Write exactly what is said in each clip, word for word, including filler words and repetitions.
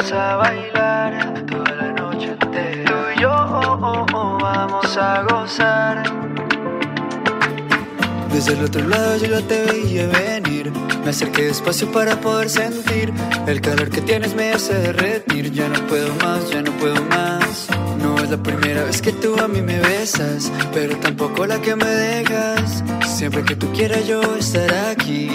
Vamos a bailar toda la noche entera. Tú y yo oh, oh, oh, vamos a gozar. Desde el otro lado yo ya te veía venir. Me acerqué despacio para poder sentir el calor que tienes me hace derretir. Ya no puedo más, ya no puedo más. No es la primera vez que tú a mí me besas, pero tampoco la que me dejas. Siempre que tú quieras yo estar aquí.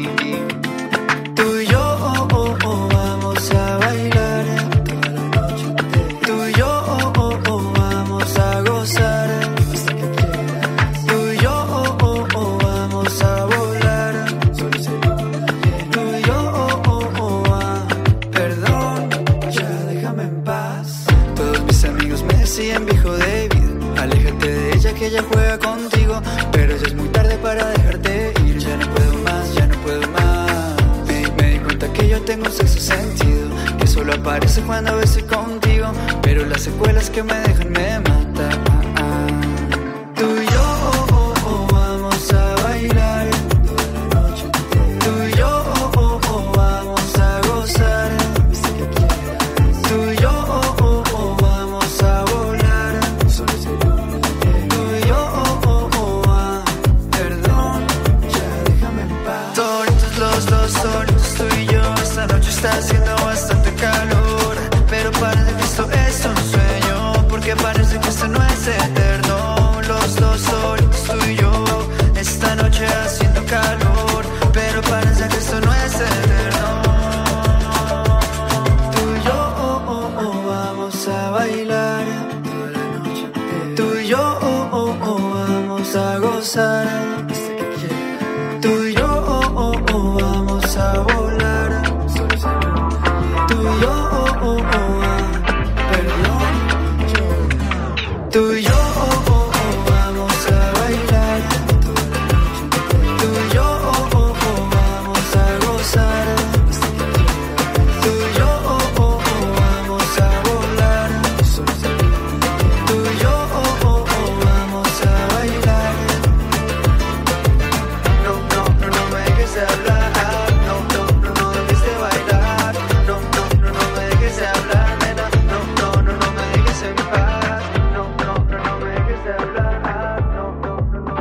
Tú y yo oh, oh, oh, vamos a bailar toda la noche entera. Tú y yo oh, oh, oh, vamos a gozar hasta que quieras. Tú y yo oh, oh, oh, vamos a volar. Solo se tú y yo oh, oh, oh, ah. Perdón, ya déjame en paz. Todos mis amigos me decían viejo David, aléjate de ella que ella juega contigo, pero ya es muy tarde para dejarte ir. Ya no puedo más, ya no puedo más. Me, me di cuenta que yo tengo un sexto sentido, que solo aparece cuando estoy contigo, pero las secuelas que me dejan me matan. Ah, ah. Tú y yo oh, oh, oh, vamos a bailar toda la noche entera. Tú y yo oh, oh, oh, vamos a gozar hasta que quieras. Tú y yo oh, oh, oh, vamos a volar. Solo se tú y yo oh, oh, oh, ah. Perdón, ya déjame en paz. Solitos los dos, solitos tú y yo. Esta noche está haciendo bastante calor, pero parece que esto es un sueño, porque parece que esto no es eterno. Los dos solitos tú y yo. Esta noche haciendo calor, pero parece que esto no es eterno. Tú y yo oh, oh, oh, vamos a bailar toda la noche entera. Tú y yo oh, oh, oh, vamos a gozar hasta que quieras. Tú y yo oh, oh, oh, vamos a volar. Solo se tú y yo oh, oh, oh, ah. Perdón, yo. Tú y yo oh, oh, oh, vamos a bailar toda la noche entera. Tú y yo oh, oh, oh, vamos a gozar hasta que quieras. Tú y yo oh, oh, oh, vamos a volar. Solo se tú y yo oh, oh, oh, vamos a bailar. No, no, no, no me dejes de hablar. No, no, no, no dejes de bailar. No, no, no, no me dejes de hablar, nena. No, no, no, no me dejes en paz. No, no, no, no me dejes de hablar. No, no, no, no.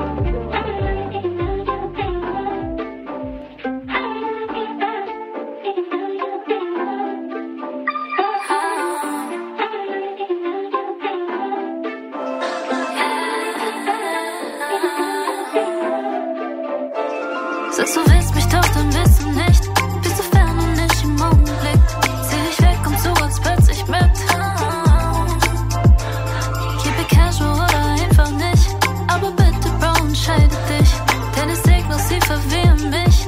Sagst du willst mich doch, dann willst du nicht. Bist du fern und nicht im Augenblick. Zieh dich weg und so als plötzlich mit. Keep it casual oder einfach nicht. Aber bitte, Bro, entscheide dich. Deine Signals, sie verwirren mich.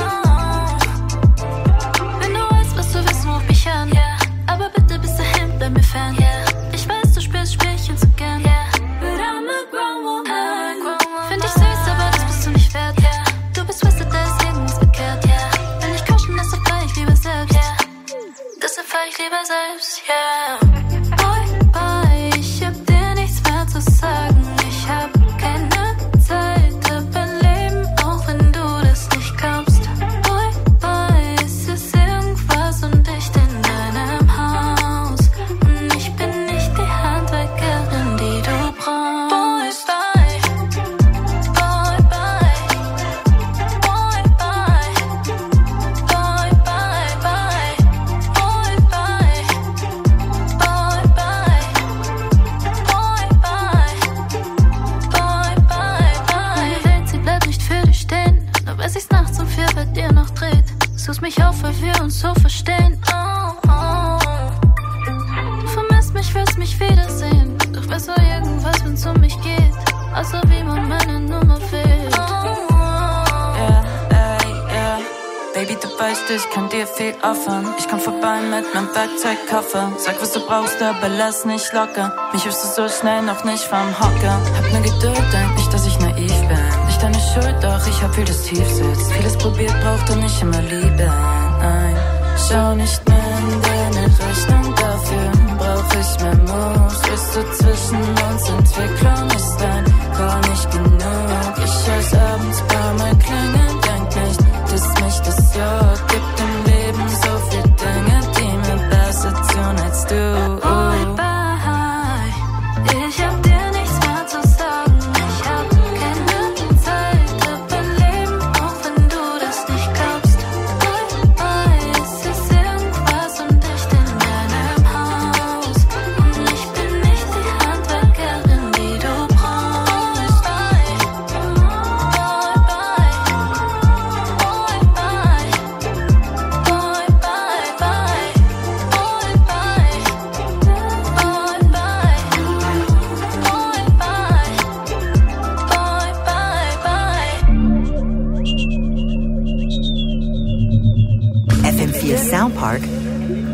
Wenn du weißt, was du willst, ruf mich an. Aber bitte bis dahin, bleib mir fern. Ich weiß, du spielst Spielchen so gern. But I'm a grown woman. Find ich süß, aber das bist du nicht wert. Du bist twisted, da ist irgendwas verkehrt, yeah. Wenn ich kuschen, deshalb fahr ich lieber selbst, yeah. Deshalb fahr ich lieber selbst, yeah. Boy, bye, ich hab dir nichts mehr zu sagen. Ich hab keine Zeit, hab ein Leben, auch wenn du das nicht glaubst. Boy, bye, es ist irgendwas undicht in deinem Haus. Und ich bin nicht die Handwerkerin, die du brauchst. Boy, bye, boy, bye. Boy, bye, boy, bye, bye. Boy, bye, boy, bye. Boy, bye, boy, bye, bye. Meine Welt, sie bleibt nicht für dich stehen, nur weil sich's nachts um vier bei dir noch dreht. Suchst mich auf, weil wir uns so verstehen. Oh, oh. Du vermisst mich, willst mich wiedersehen, doch weißt du irgendwas, wenn's um mich geht, außer wie man meine Nummer wählt. Oh, oh. Yeah, ey, yeah. Baby, du weißt, ich kann dir viel offern. Ich komm vorbei mit nem Werkzeugkoffer. Sag, was du brauchst, aber lass nicht locker. Mich wirfst du so schnell noch nicht vom Hocker. Hab ne Geduld, denk nicht, dass ich naiv bin. Nicht deine Schuld, doch ich hab viel, das tief sitzt. Vieles probiert, braucht und nicht immer Liebe. Nein, schau nicht mehr in deine Richtung. Dafür brauch ich mehr Mut. Bist du zwischen uns, Entwicklung ist dein Call nicht genug. Ich hör's abends bei mein Klingeln, denk nicht, dass mich das juckt. Gibt im Leben so viel Dinge, die mir besser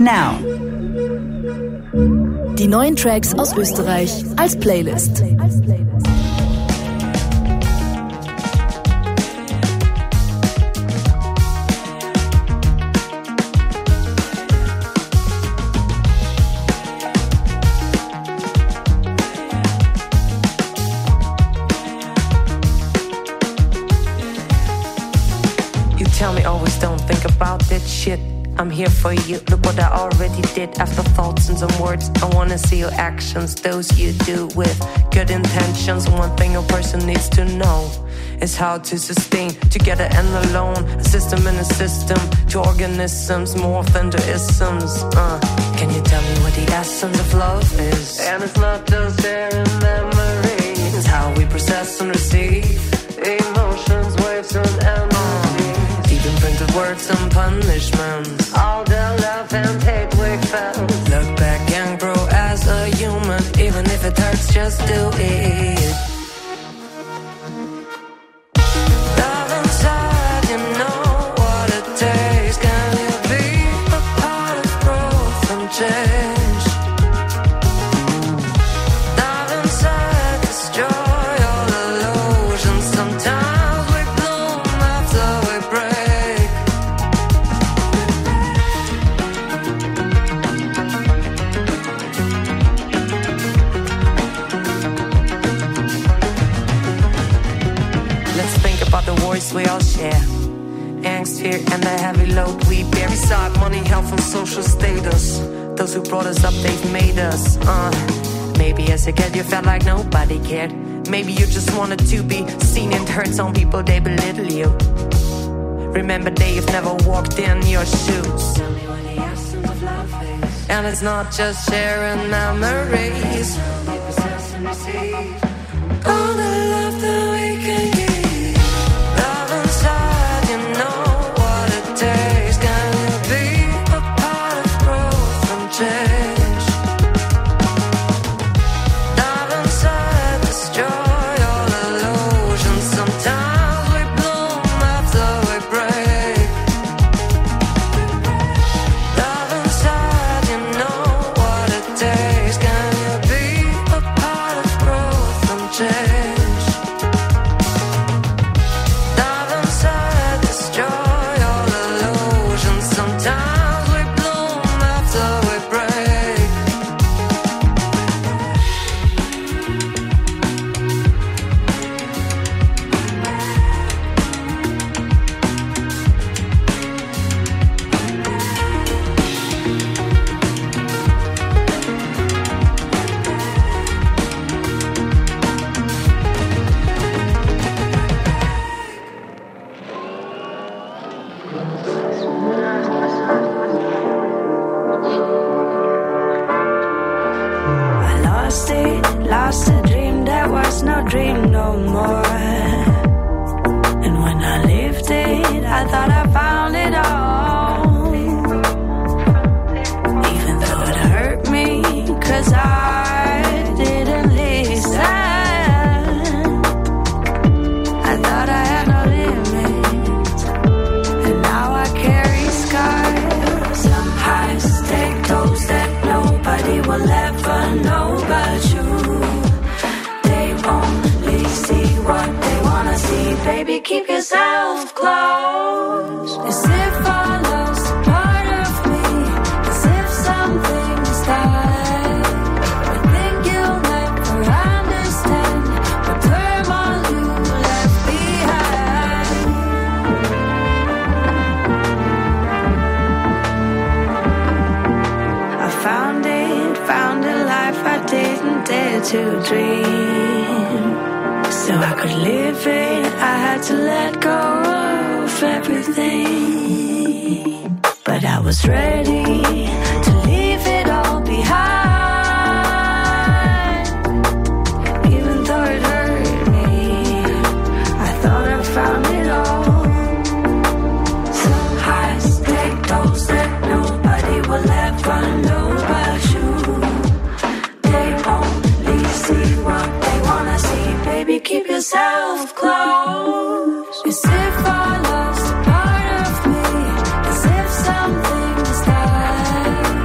now. Die neuen Tracks aus Österreich als Playlist. You tell me always don't think about that shit. I'm here for you, look what I already did. After thoughts and some words, I wanna see your actions. Those you do with good intentions. One thing a person needs to know is how to sustain, together and alone. A system in a system, two organisms morph into isms. uh, Can you tell me what the essence of love is? And it's not just sharing memories. It's how we process and receive emotions, waves and energies. Even printed words and punishments. All the love and hate we felt. Look back and grow as a human. Even if it hurts, just do it. Love inside, you know what it takes. Can you be a part of growth and change? Love inside, destroy all illusions. Sometimes we bloom after we break. Let's think about the worries we all share. Angst, fear, and the heavy load we bear. Beside money, health, and social status. Those who brought us up, they've made us. Uh, maybe as a kid you felt like nobody cared. Maybe you just wanted to be seen and heard. Some people, they belittle you. Remember day you've never walked in your shoes. Tell me what the essence of love is. And it's not just sharing memories. We possess and receive all the love that we can give. Love inside, you know what it takes. Can you be a part of growth and change? Love inside, destroy all illusions. Sometimes we bloom after we break. Love inside, you know what it takes. Can you be a part of growth and change? Love inside, destroy all illusions. Sometimes we bloom after we break. I lost it, lost a dream that was no dream no more. And when I lived it, I thought I found it all. Even though it hurt me, cause I didn't listen. I thought I had no limits, and now I carry scars. Some highs take those that nobody will ever know but you. They only see what they wanna see. Baby, keep yourself close. As if I lost a part of me, as if something's died. I think you'll never understand the turmoil you left behind. I found it, found a life I didn't dare to dream. So I could live it, I had to let go of everything. But I was ready to leave it all behind. Even though it hurt me, I thought I found it all. Some highs take those that nobody will ever know but you. They only see what they wanna see. Baby, keep yourself close. As if I lost a part of me, as if something's died.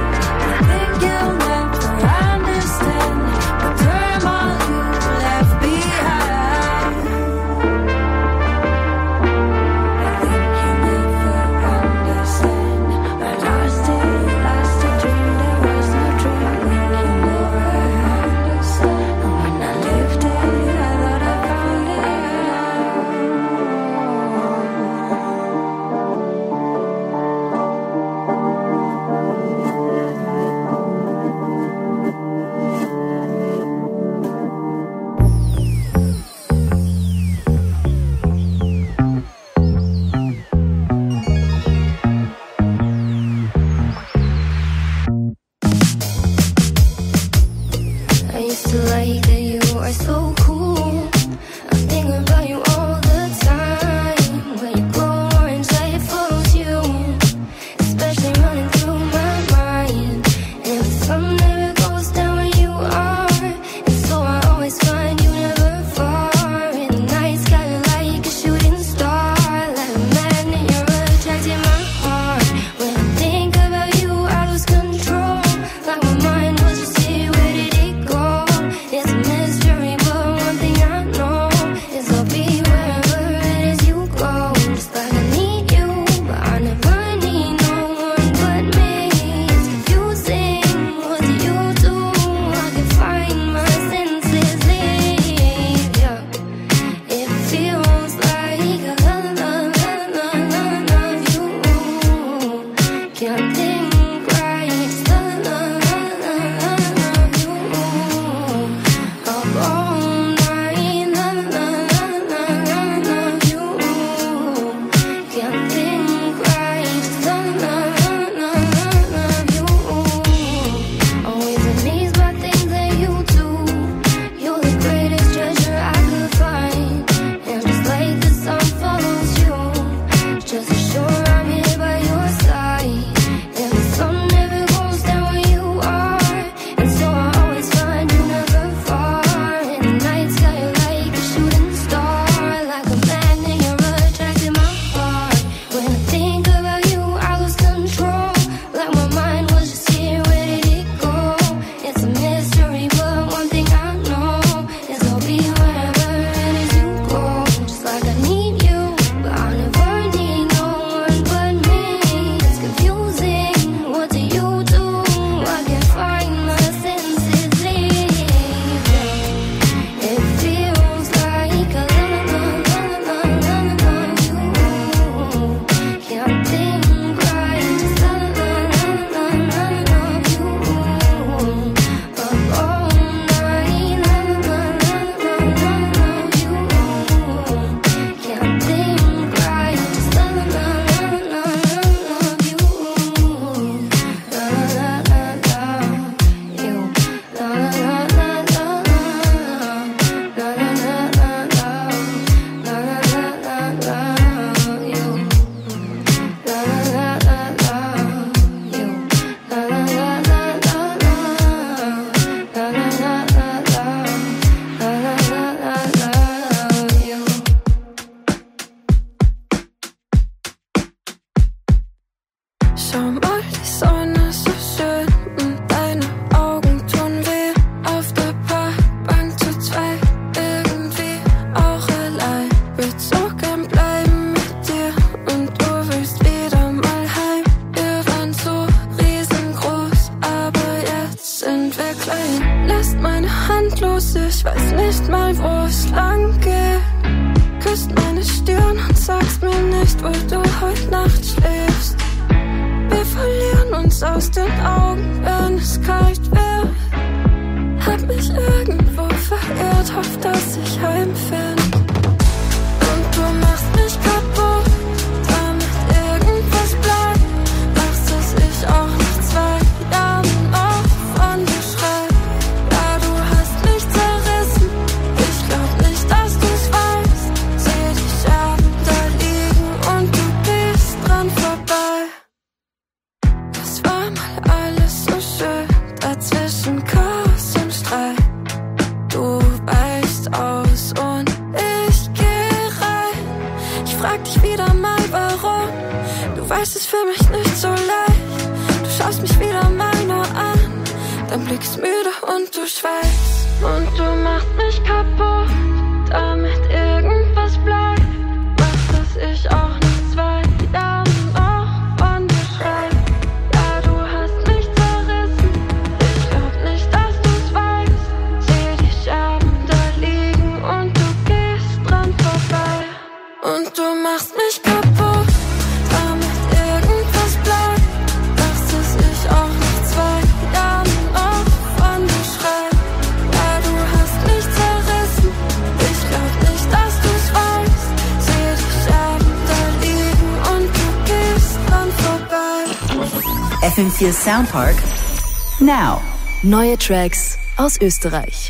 Lässt meine Hand los, ich weiß nicht mal, wo es lang geht. Küsst meine Stirn und sagst mir nicht, wo du heute Nacht schläfst. Wir verlieren uns aus den Augen, wenn es kalt wird. Hab mich irgendwo verirrt, hoff, dass ich heimfind. Und du machst mich kaputt, damit irgendwas bleibt. Machst, dass ich auch nach zwei Jahren noch von dir schreib. Ja, du hast mich zerrissen, ich glaub nicht, dass du's weißt. Seh die Scherben da liegen und du gehst dran vorbei. Das war mal alles so schön, dazwischen Chaos und Streit. Du weichst aus und ich geh rein. Ich frag dich wieder mal, warum. Du weißt es für mich nicht so leicht. Du schaust mich wieder mal nur an. Dein Blick ist müde und du schweigst. Und du machst mich kaputt, damit irgendwas bleibt. Machst, dass ich auch nach zwei Jahren noch von dir schreib. Ja, du hast mich zerrissen, ich glaub nicht, dass du's weißt. Seh die Scherben da liegen und du gehst dran vorbei. Und du machst mich kaputt, damit irgendwas bleibt. Machst, dass ich auch nach zwei Jahren noch von dir schreib. Ja, du hast mich zerrissen, ich glaub nicht, dass du's weißt. Seh die Scherben da liegen und du gehst dran vorbei. F M vier Soundpark Now. Neue Tracks aus Österreich.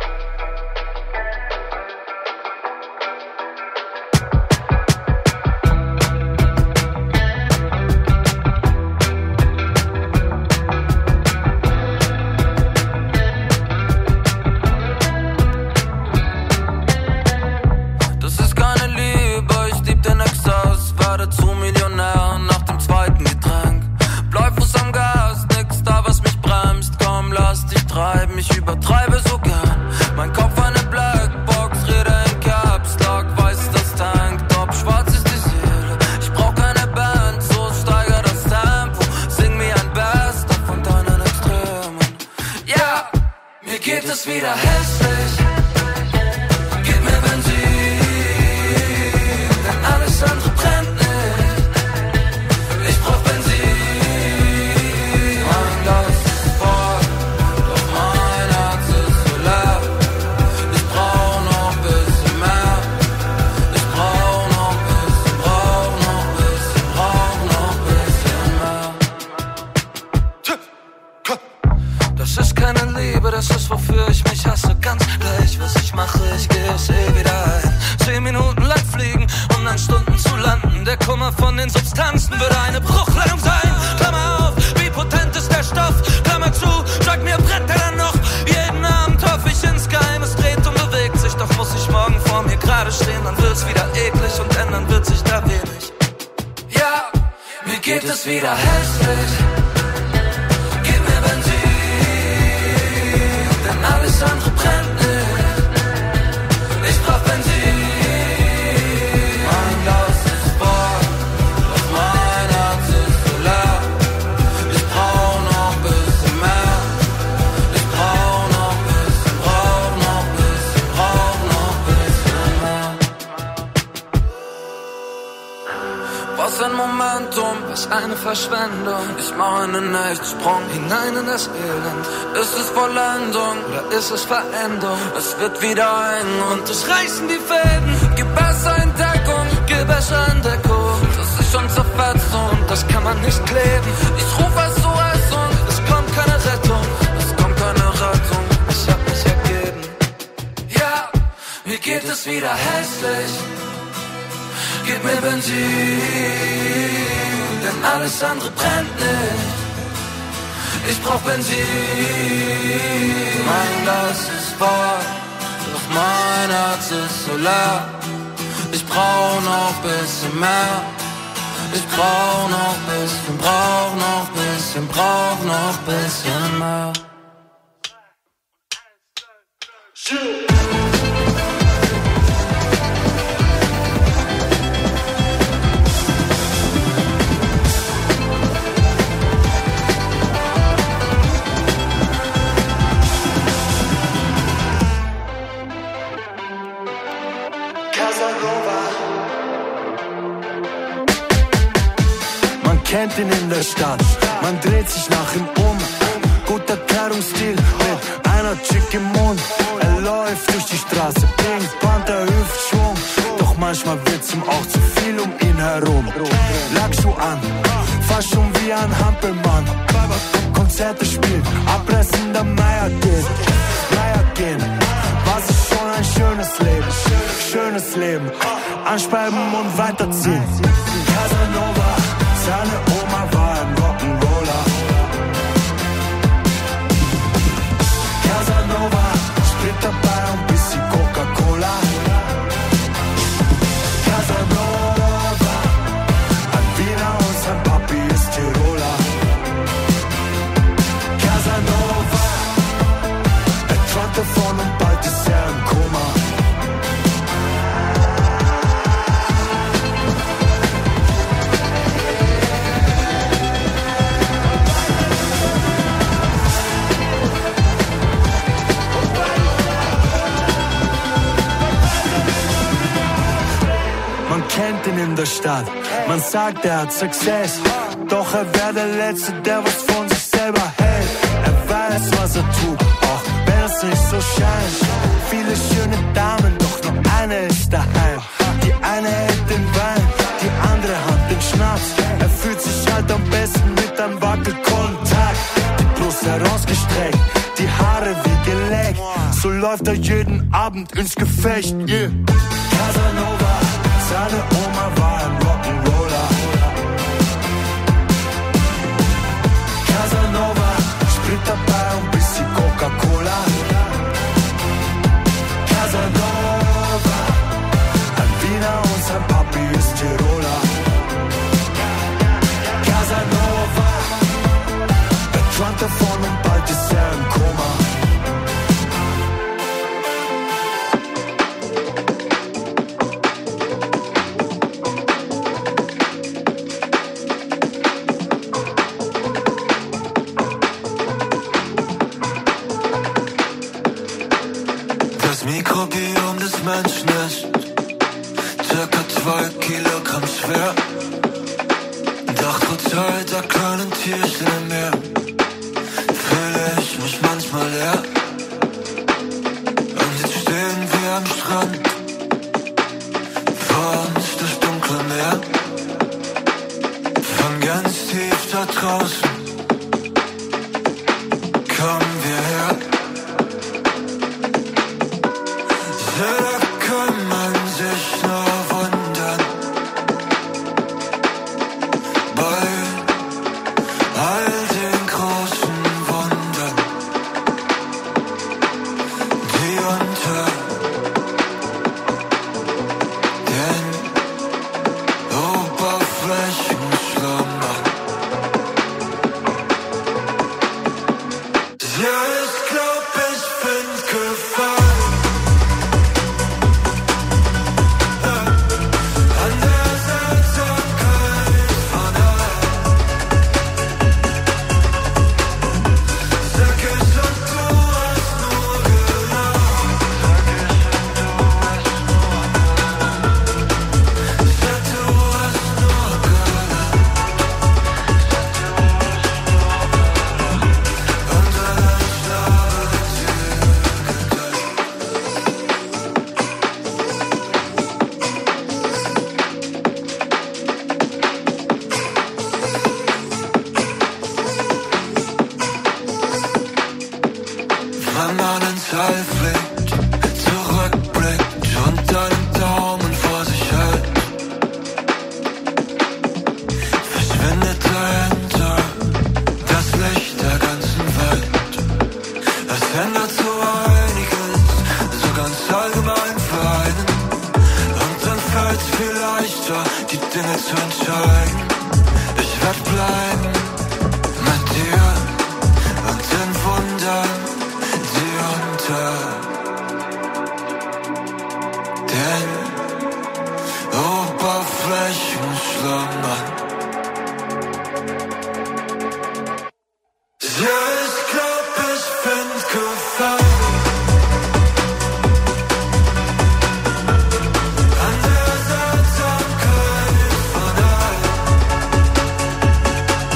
Das ist keine Liebe, ich lieb den Exzess. Werde zu Millionär nach dem zweiten Getränk. Bleifuß am Gas, nix da, was mich bremst. Komm, lass dich treiben, ich übertreibe so gern. Mein Kopf eine Blackbox, rede in Caps Lock. Weiß das Tanktop, schwarz ist die Seele. Ich brauch keine Band, so steiger das Tempo. Sing mir ein Best-of von deinen Extremen. Ja, mir geht es wieder hässlich. Gib mir Benzin, denn alles andere brennt nicht. Ich brauch Benzin, mein Glas ist voll, doch mein Herz ist so leer. Ich brauch noch ein bisschen mehr. Ich brauch noch ein bisschen, brauch noch ein bisschen, brauch noch ein bisschen mehr. Das ist keine Liebe, das ist wofür ich mich hasse. Ganz gleich, was ich mache, ich geh es eh wieder ein. Zehn Minuten lang fliegen, um dann Stunden zu landen. Der Kummer von den Substanzen würde eine Bruchlandung sein. Klammer auf, wie potent ist der Stoff? Klammer zu, sag mir, brennt er dann noch? Jeden Abend hoffe ich ins Geheim, es dreht und bewegt sich. Doch muss ich morgen vor mir gerade stehen, dann wird's wieder eklig und ändern wird sich da wenig. Ja, mir geht es wieder hässlich. Gib mir Benzin, denn alles andere brennt nicht. Ich brauch Benzin, mein Glas ist voll, doch mein Herz ist so leer. Ich brauch noch ein bisschen mehr. Ich brauch noch ein bisschen, brauch noch ein bisschen, brauch noch ein bisschen mehr. Was ein Momentum, was eine Verschwendung. Ich mache einen Nichtsprung hinein in das Elend. Ist es Vollendung oder ist es Verendung? Es wird wieder eng und es reißen die Fäden. Gib besser Entdeckung, gib besser Entdeckung. Das ist schon zerfetzt und das kann man nicht kleben. Ich ruf S O S und es kommt keine Rettung. Es kommt keine Rettung, ich hab mich ergeben. Ja, mir geht es wieder hässlich. Gib mir Benzin, denn alles andere brennt nicht. Ich brauch Benzin, mein Glas ist voll, doch mein Herz ist so leer. Ich brauch noch bisschen mehr. Ich brauch noch bisschen, brauch noch bisschen, brauch noch bisschen mehr. Stadt. Man dreht sich nach ihm um. Guter Kleidungsstil mit einer Chick im Mund. Er läuft durch die Straße, Pink Panther, Hüftschwung. Doch manchmal wird's ihm auch zu viel um ihn herum. Lackschuh an, fast schon wie ein Hampelmann. Konzerte spielen, abreißen, der Meier geht. Meier gehen, was ist schon ein schönes Leben. Schönes Leben, anspeiben und weiterziehen. Casanova, seine Oma war ein Rock'n'Roller. Casanova, Sprit dabei und bisschen Coca-Cola. Casanova, ein Wiener und sein Papi ist Tiroler. Casanova, er träumt davon und bald ist er im Koma. Man kennt ihn in der Stadt, man sagt, er hat Success. Doch er wäre der Letzte, der was von sich selber hält. Er weiß, was er tut, auch wenn es nicht so scheint. Viele schöne Damen, doch nur eine ist daheim. Die eine hält den Wein, die andere hat den Schnaps. Er fühlt sich halt am besten mit einem Wackelkontakt. Die Brust herausgestreckt, die Haare wie geleckt. So läuft er jeden Abend ins Gefecht, yeah. Casanova, seine Oma war ein Rock'n'Roller. Casanova, Sprit dabei und bisschen Coca-Cola. Casanova, ein Wiener und sein Papi ist Tiroler. Casanova, er träumt davon und bald ist er im Koma. Mikrobiom des Menschen ist circa zwei Kilogramm schwer. Doch trotz all der kleinen Tierchen in mir fühle ich mich manchmal leer. Und jetzt stehen wir am Strand, vor uns das dunkle Meer. Von ganz tief da draußen kommen wir her. Da kann man sich nur wundern, bei all den großen Wundern, die unter den Oberflächen schlummern. Ja, ich glaub, ich bin gefangen. Wenn man ins All fliegt, zurückblickt und einen Daumen vor sich hält, verschwindet dahinter das Licht der ganzen Welt. Es ändert so einiges, so ganz allgemein für einen. Und dann fällt's viel leichter, die Dinge zu entscheiden. Ich werd bleiben mit dir und den Wundern, die unter den Oberflächen schlummern. Ja, ich glaub, ich bin gefangen. An der Seltsamkeit von allem.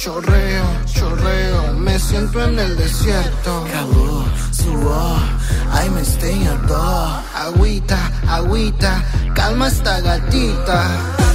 chorreo, chorreo, me siento en el desierto. Calor, suor, ay me estoy ardor. Agüita, agüita, calma esta gatita.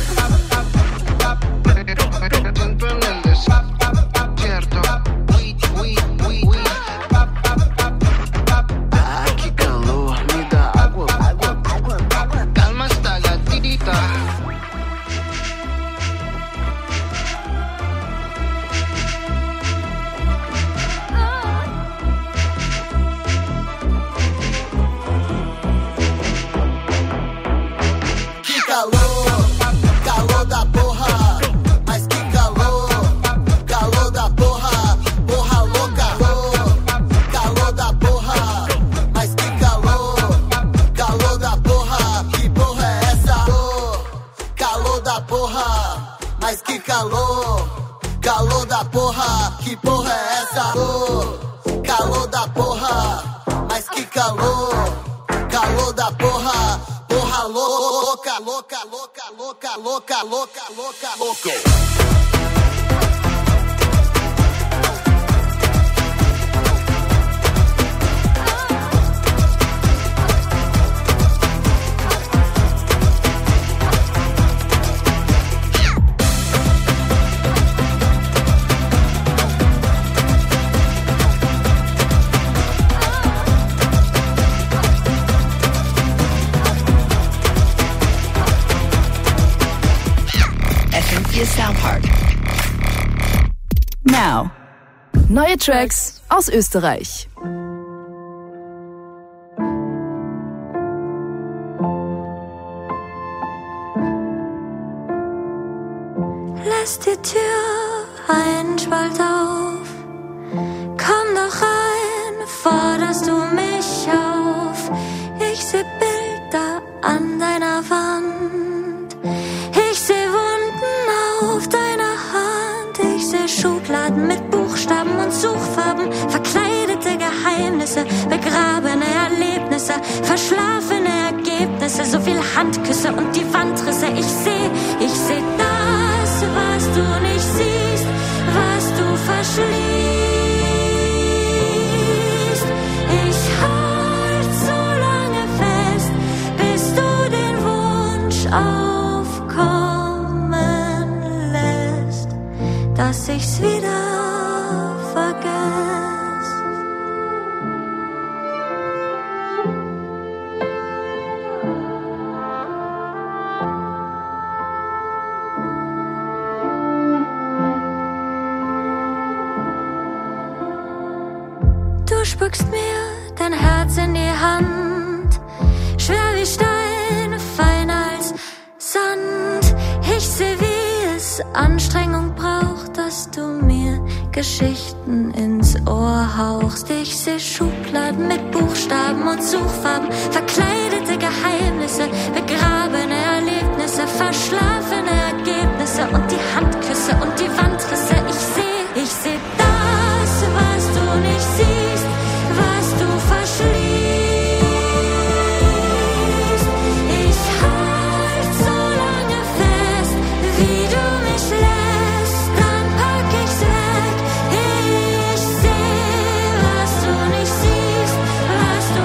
Louca, louca, louca, louca. Sound Park. Now. Neue Tracks aus Österreich. Lass die Tür einen Spalt auf. Komm doch rein, forderst du mich auf. Ich seh Bilder an deiner Wand. Ich seh Wunden auf deiner Hand. Ich seh Schubladen mit Buchstaben und Suchfarben. Verkleidete Geheimnisse, begrabene Erlebnisse, verschlafene Ergebnisse. So viel Handküsse und die Wandrisse. Ich seh, ich seh das, was du nicht siehst, was du verschließt. Ich halt so lange fest, bis du den Wunsch aufkommen lässt, dass ich's wieder vergess. Du spuckst mir dein Herz in die Hand, schwer wie Stein, fein als Sand. Ich seh, wie es Anstrengung braucht, dass du mir Geschichten ins Ohr hauchst. Ich seh Schubladen mit Buchstaben und Suchfarben, verkleidete Geheimnisse, begrabene Erlebnisse, verschlafene Ergebnisse und die Handküsse und die Wandrisse. Ich seh, ich seh das, was du nicht siehst, was du verschließt. Ich halt so lange fest, wie du mich lässt, dann pack ich's weg. Ich seh, was du nicht siehst, was du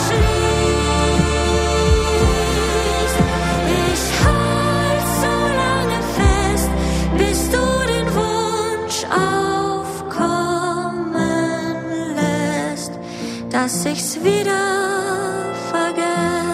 verschließt. Ich halt so lange fest, bis du den Wunsch aufkommen lässt, dass ich's wieder vergess.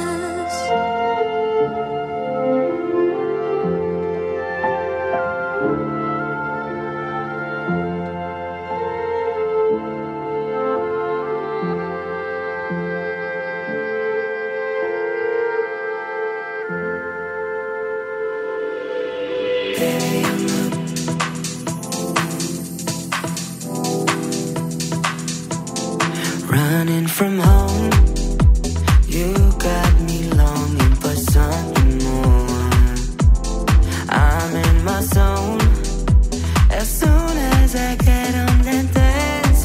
Running from home, you got me longing for something more. I'm in my zone, as soon as I get on the dance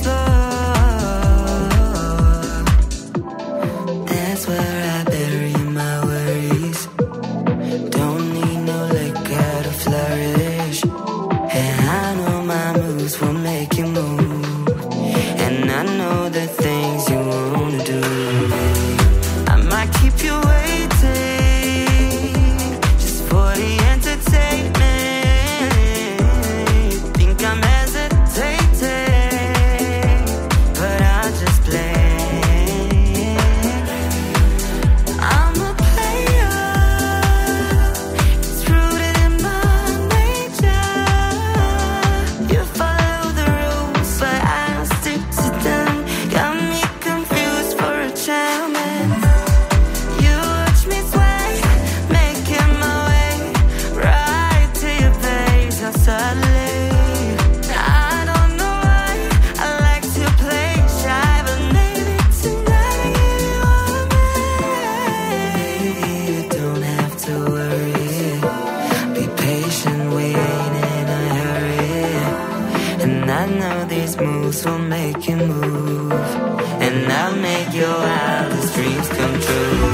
floor. That's where I bury my worries. Don't need no liquor to flourish. And I know my moves these moves will make you move, and I'll make your wildest dreams come true.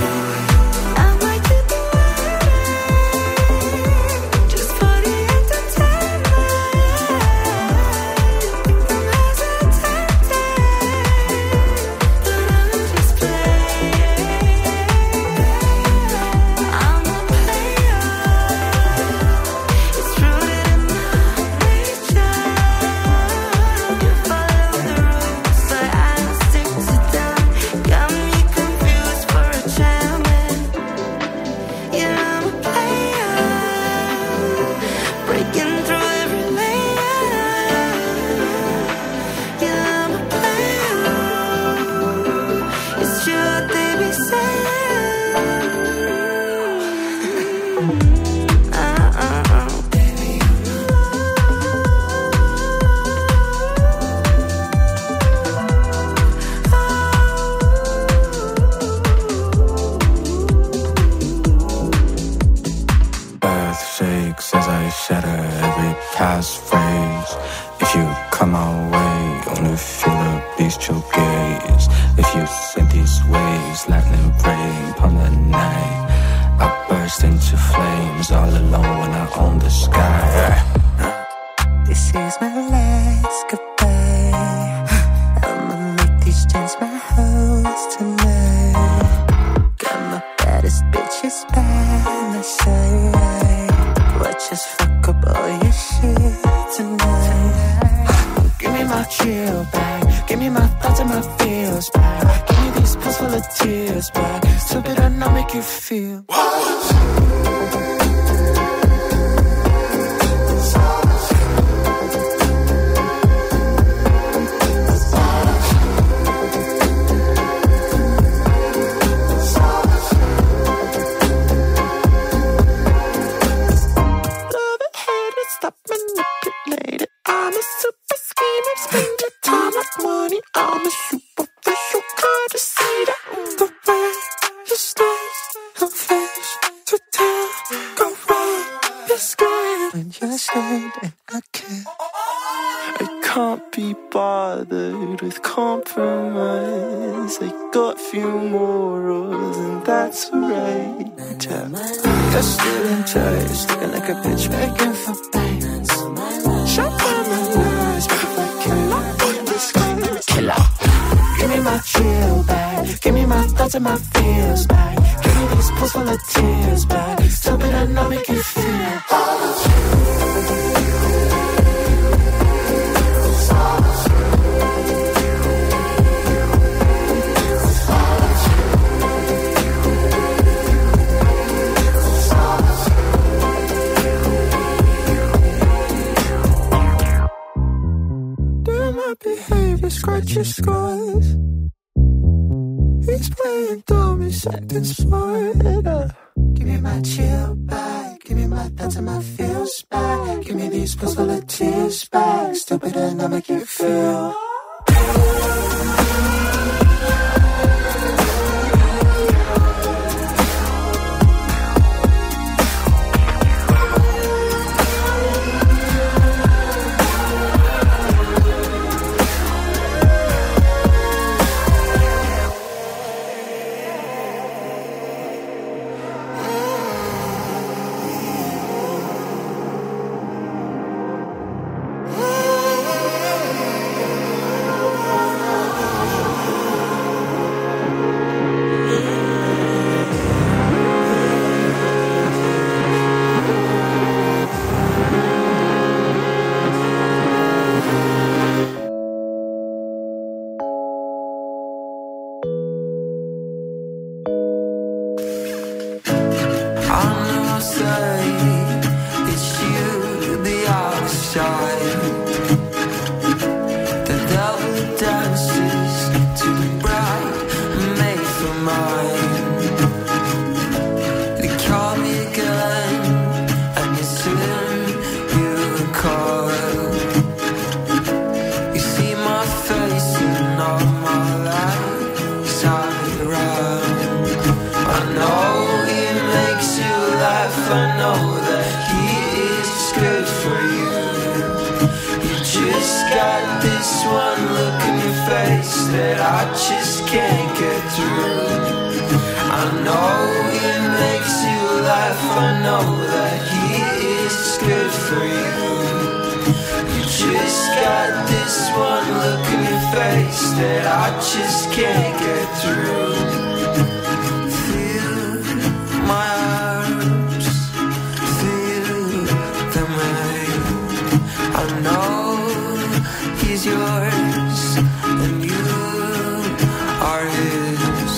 I know that he is good for you. You just got this one look in your face that I just can't get through. I know it makes you laugh, I know that he is good for you. You just got this one look in your face that I just can't get through. Feel my arms, feel them rain. I know he's yours and you are his.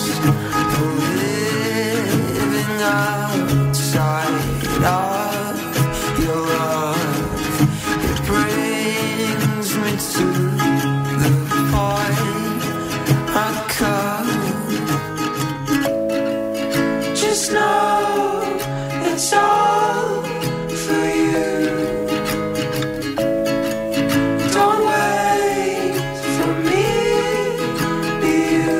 Living outside of your love, it brings me to the point I come. Just know it's all for you. Don't wait for me, be you.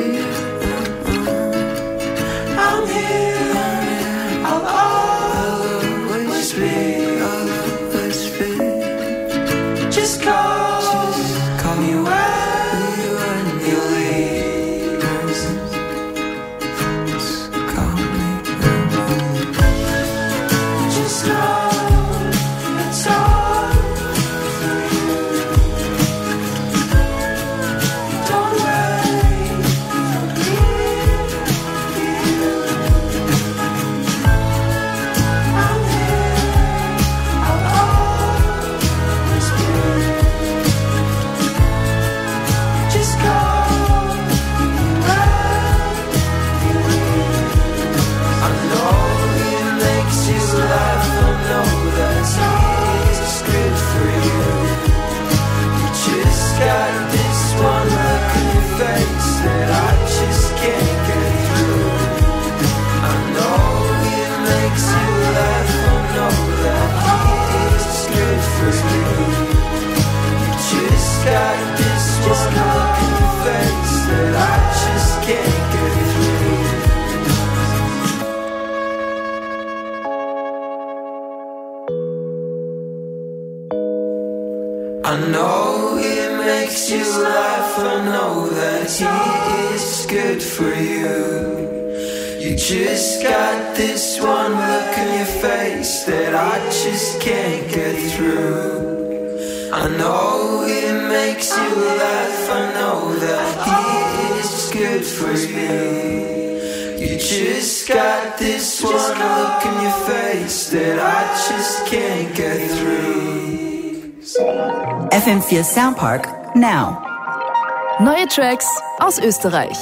I'm here, I'll always be, always be. Just call me when you leave. Just call me. Just know it's all for you. Don't wait for me, be you. I'm here, I'll always be. Just call me when you leave. I know it makes you laugh, I know that it's good for you. You just got this one look in your face that I just can't get through. I know it makes you laugh, I know that it's good for you. You just got this one look in your face that I just can't get through. I know it makes you laugh, I know that he is good for you. You just got this one look in your face that I just can't get through. I know it makes you laugh, I know that he is good for you. You just got this one look in your face that I just can't get through. F M vier Soundpark now. Neue Tracks aus Österreich.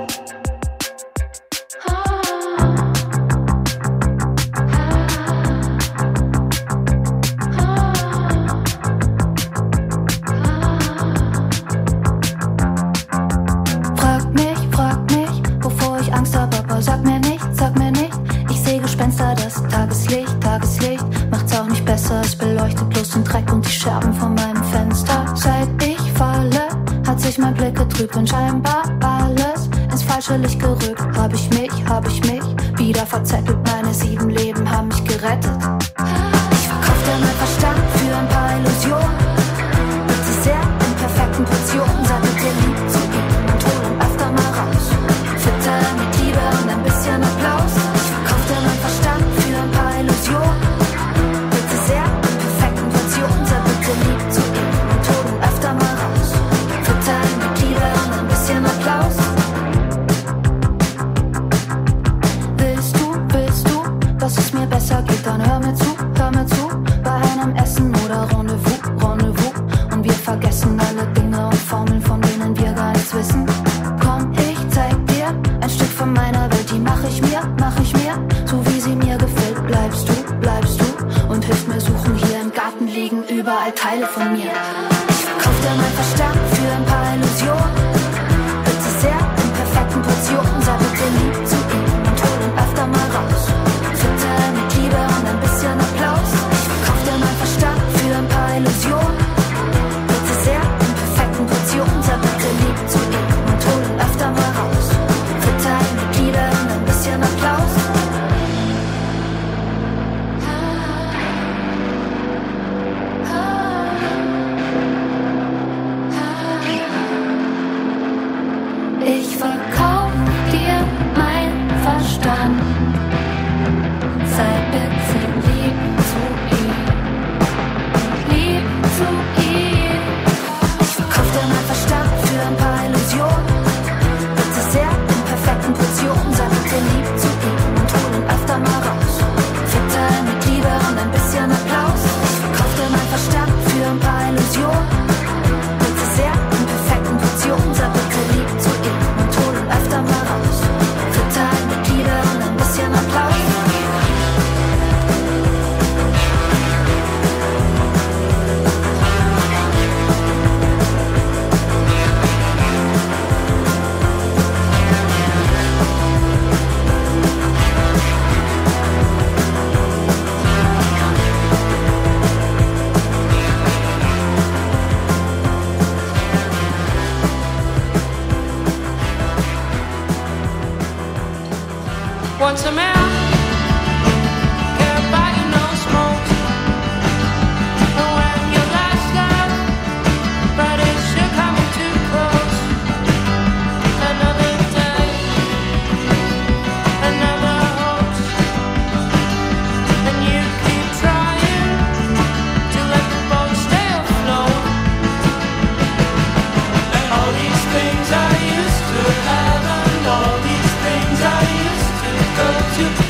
Frag mich, frag mich, wovor ich Angst hab, aber sag mir nicht, sag mir nicht. Ich seh Gespenster, das Tageslicht, Tageslicht macht's auch nicht besser. Es beleuchtet bloß den Dreck und die Scherben von meinem Fenster. Seit ich falle, hat sich mein Blick getrübt und scheinbar alles ins falsche Licht gerückt. Hab ich mich, hab ich mich wieder verzettelt. Meine sieben Leben haben mich gerettet. Ich verkauf dir mein Verstand für ein paar Illusionen. Bitte sehr in perfekten Portionen. Sag bitte lieb zu ihm und hol ihn öfter mal raus. Fütter mit Liebe und ein bisschen Applaus. Ich verkauf dir mein Verstand für ein paar Illusionen. Bitte sehr in perfekten Portionen. Sag bitte lieb zu ihm und hol ihn öfter mal raus. Fütter mit Liebe und ein bisschen Applaus. Willst du, willst du, dass es mir besser geht, dann hör mir zu, hör mir zu. Bei einem Essen oder Rendezvous, Rendezvous. Und wir vergessen alle Dinge und Formeln, von denen wir gar nichts wissen. Komm, ich zeig dir ein Stück von meiner Welt, die mach ich mir, mach ich mir, so wie sie mir gefällt. Bleibst du, bleibst du und hilfst mir suchen. Hier im Garten liegen überall Teile von mir. Ich verkauf dir mein Verstand für ein paar Illusionen. Bitte sehr in perfekten Portionen. Sag bitte lieb zu ihm und hol ihn öfter mal raus. Fütter mit Liebe und ein bisschen Applaus. Ich verkauf dir mein Verstand für ein paar Illusionen. Bitte sehr in perfekten Portionen. Sag bitte lieb zu ihm und hol ihn öfter mal raus. Fütter mit Liebe und ein bisschen Applaus. want some air. Care about you, no smoke. And when your last love, but it's you're coming too close. Another day, another hoax, and you keep trying to let the boat stay afloat. And all these things I used to have, and all these things I used to go to.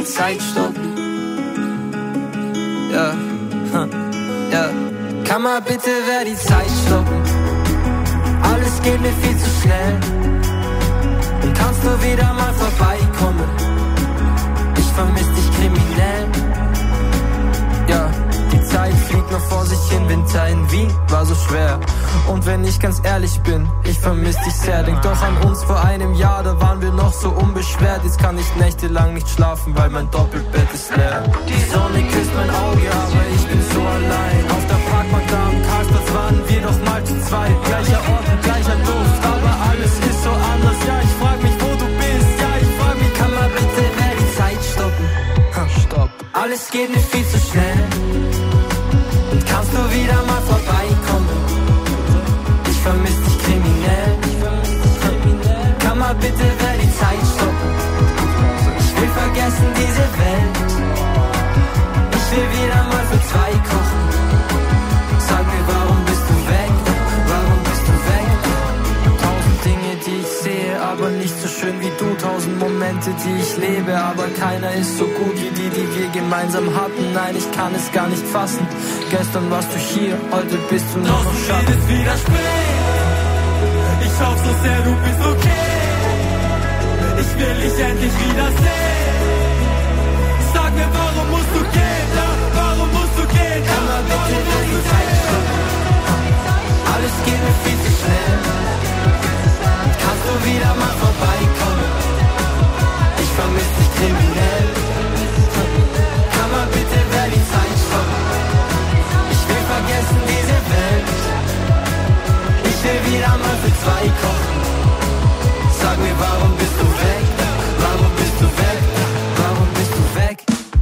die Zeit stoppen? Ja, yeah. ja. Kann mal bitte wer die Zeit stoppen? Alles geht mir viel zu schnell. Und kannst du wieder mal vorbeikommen? Ich vermiss dich kriminell. Ja, die Zeit fliegt noch vor sich hin. Winter in Wien war so schwer. Und wenn ich ganz ehrlich bin, ich vermiss dich sehr. Denk doch an uns vor einem Jahr, da waren wir noch so unbeschwert. Jetzt kann ich nächtelang nicht schlafen, weil mein Doppelbett ist leer. Die Sonne küsst mein Auge, aber ich bin so allein. Auf der Parkbank da am Karlsplatz waren wir doch mal zu zweit. Gleicher Ort und gleicher Duft, aber alles ist so anders. Ja, ich frag mich, wo du bist. Ja, ich frag mich, kann man bitte wer die Zeit stoppen? Ha, stopp. Alles geht mir viel zu schnell. Und kannst du wieder mal vorbeikommen? Ich vermiss dich kriminell. Kann mal bitte wer die Zeit stoppen? Ich will vergessen diese Welt. Ich will wieder mal für zwei kochen. Sag mir, warum bist du weg? Warum bist du weg? Tausend Dinge, die ich sehe, aber nicht so schön wie du. Tausend Momente, die ich lebe, aber keiner ist so gut wie die, die wir gemeinsam hatten. Nein, ich kann es gar nicht fassen. Gestern warst du hier, heute bist du nur noch Schatten. Doch wieder spät. Ich hoffe so sehr, du bist okay. Ich will dich endlich wiedersehen. Sag mir, warum musst du gehen? Ja, warum musst du gehen? Ja, kann man bitte nur die Zeit stoppen? Alles geht mir viel zu schnell. Kannst du wieder mal vorbeikommen? Ich vermiss dich kriminell. Kann man bitte wer die Zeit stoppen? Ich will vergessen diese Welt. Ich will wieder mal für zwei kochen. Sag mir, warum bist du weg? Warum bist du weg? Warum bist du weg?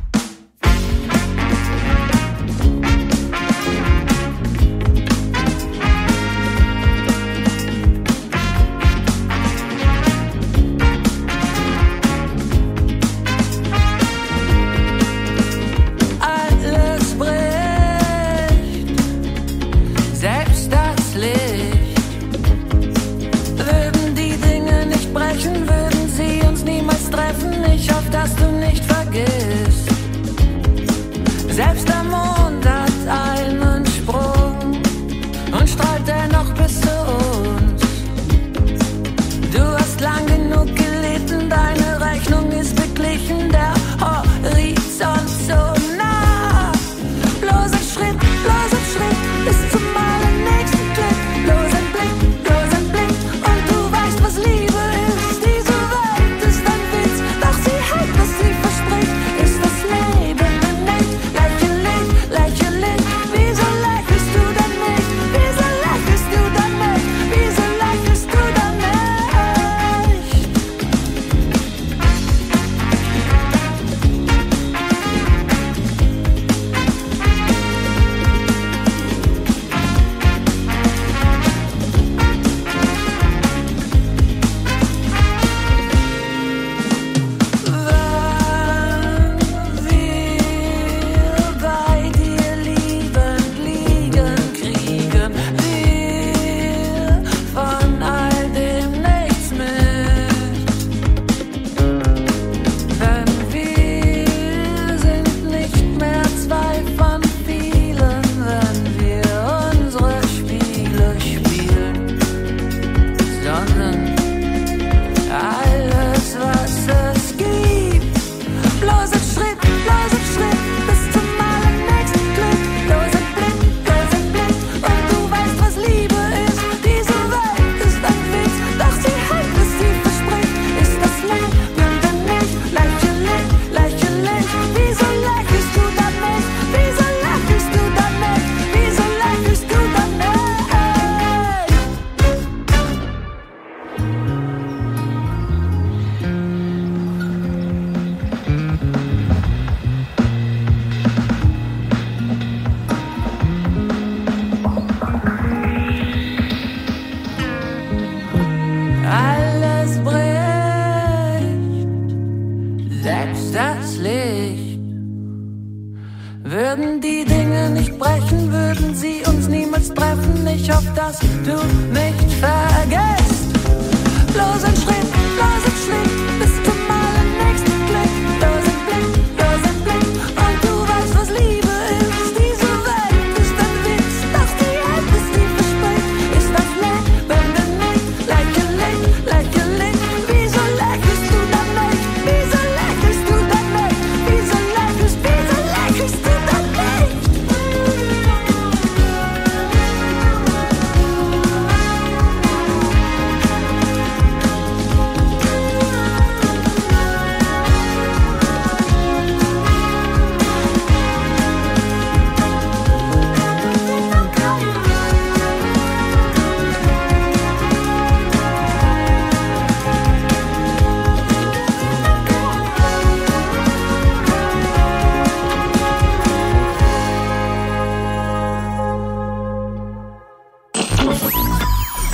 Alles bricht, selbst das Licht. Würden die Dinge nicht brechen, würden sie uns niemals treffen. Ich hoffe, dass du nicht vergisst. Selbst der Mond hat einen Sprung und strahlt dennoch bis zu uns. Du hast lang genug gelitten, deine Rechnung ist beglichen. Der Horizont so nah. Bloß ein Schritt, bloß ein Schritt bis zum allernächsten Glück. Bloß ein Blick, bloß ein Blick und du weißt, was Liebe ist. Diese Welt ist ein Witz, doch sie hält, was sie verspricht. Ist das Leben nicht lächerlich, lächerlich? Wieso lächelst du dann nicht? Wieso lächelst du dann nicht? Wieso lächelst du dann nicht? Wenn wir bei dir liebend liegen, kriegen wir von all dem nichts mit. Denn wir sind nicht mehr zwei von vielen, wenn wir unsere Spiele spielen, sondern alles, was es gibt. Bloß ein Schritt, bloß ein Schritt bis zum allernächsten Glück. Bloß ein Blick, bloß ein Blick und du weißt, was Liebe ist. Diese Welt ist ein Witz, doch sie hält, was sie verspricht. Ist das Leben denn nicht lächerlich, lächerlich? Wieso lächelst du dann nicht? Wieso lächelst du dann nicht? Wieso lächelst du dann nicht? Alles bricht, selbst das Licht. Würden die Dinge nicht brechen, würden sie uns niemals treffen. Ich hoffe, dass du nicht vergisst. Bloß ein Schritt, bloß ein Schritt bis zum allernächsten Glück. Bloß ein Blick,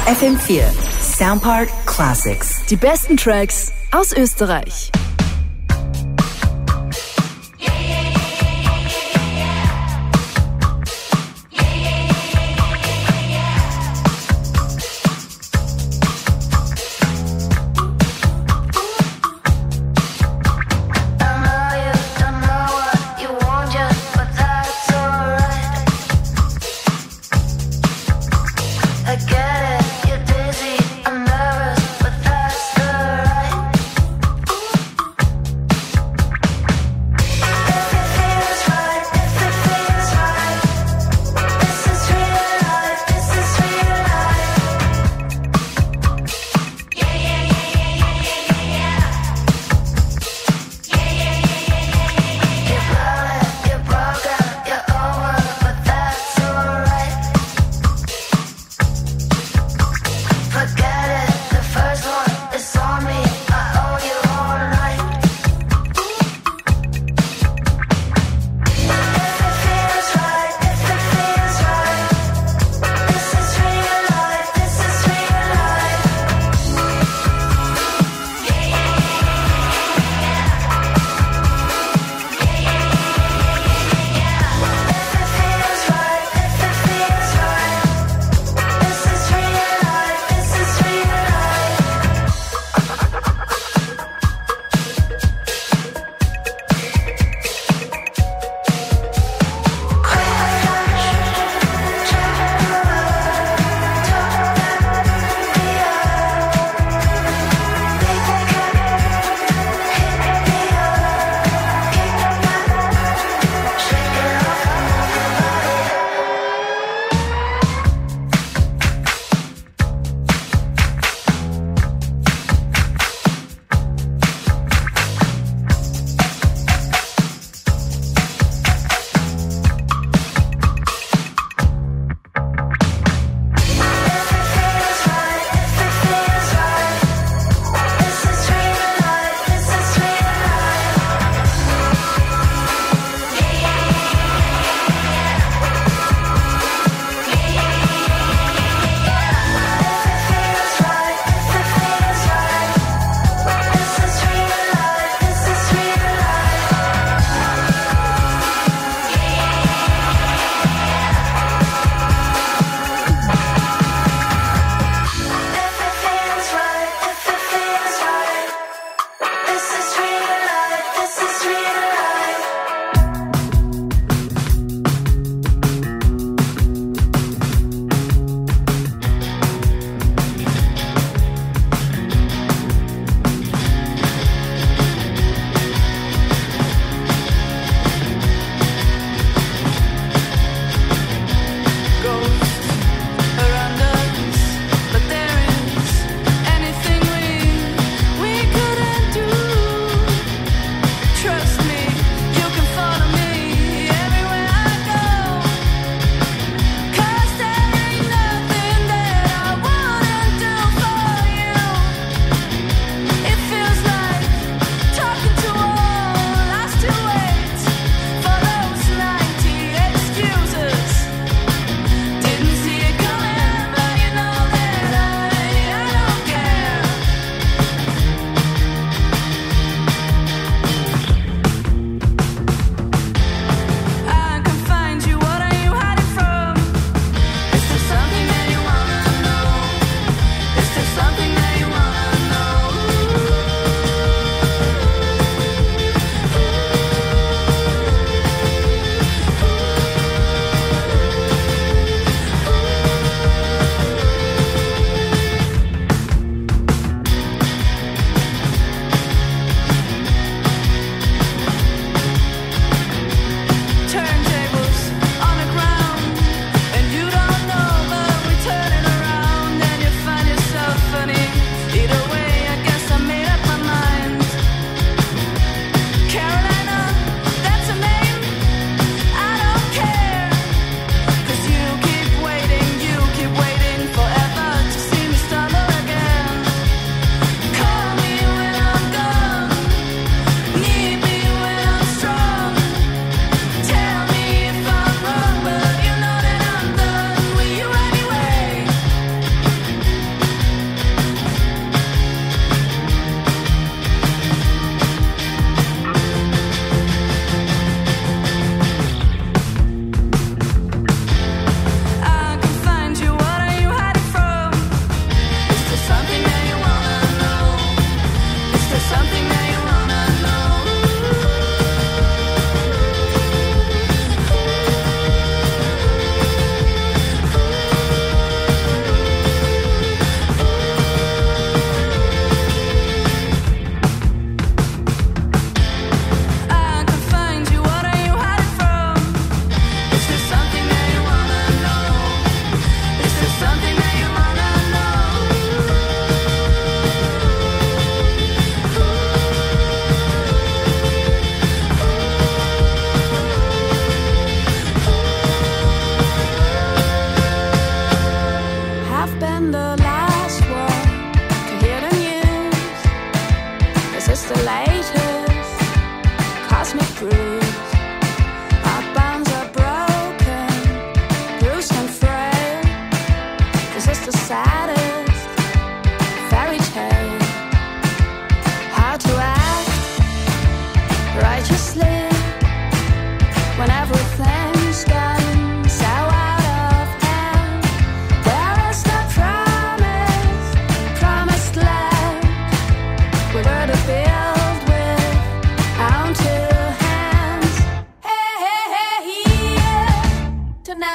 F M vier Soundpark Classics. Die besten Tracks aus Österreich. I get it, you're dizzy, I'm nervous, but that's the right.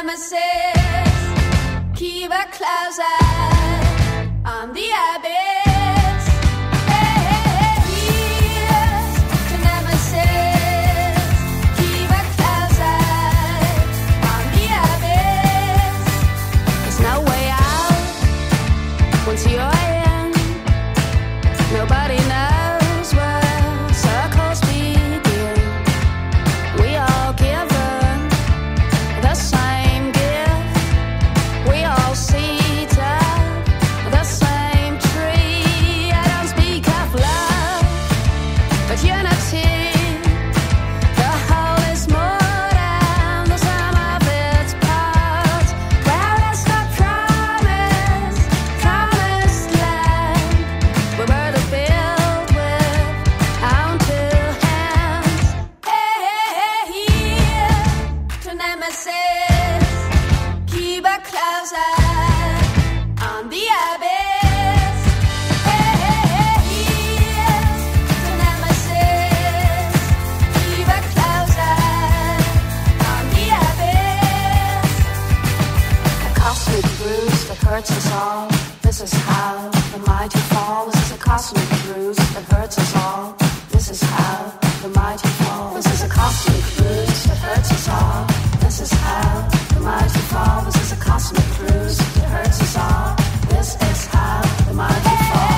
nemesis, keep a close eye on the abyss. Hey, hey, here's to nemesis, keep a close eye on the abyss. There's no way out once you're in. Nobody knows where circles begin. We all given the same gift. We all seated the same tree. I don't speak of love, but unity. The whole is more than the sum of its parts. Where is the promise, promised land? We were to build with our two hands. Hey, hey, hey, here to nemesis, keep a close eye on the abyss. Hey, hey, hey, here to nemesis, keep a close eye on the abyss. A cosmic bruise that hurts us all. This is how the mighty fall. This is a cosmic bruise that hurts us all. This is how the mighty fall. This is a cosmic bruise that hurts us all. This is how the mighty fall. This is a cosmic bruise that hurts us all. This is how the mighty fall.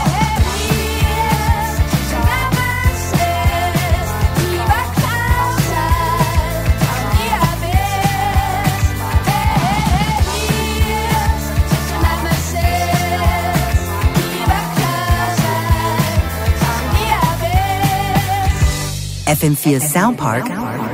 F M vier Soundpark.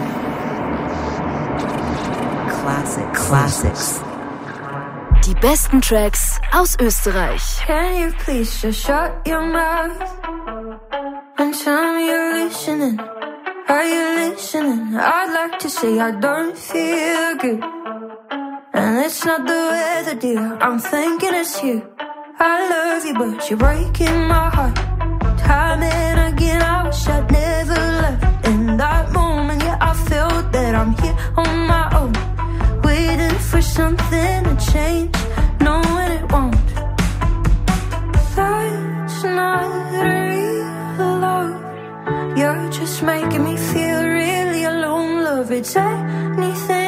Classic. Classics. Die besten Tracks aus Österreich. Can you please just shut your mouth and tell me you're listening? Are you listening? I'd like to say I don't feel good, and it's not the weather, dear. I'm thinking it's you. I love you, but you're breaking my heart. Time and again, I wish I'd never left. In that moment, yeah, I felt that I'm here on my own, waiting for something to change, knowing it won't. That's not real love. You're just making me feel really alone, love. It's anything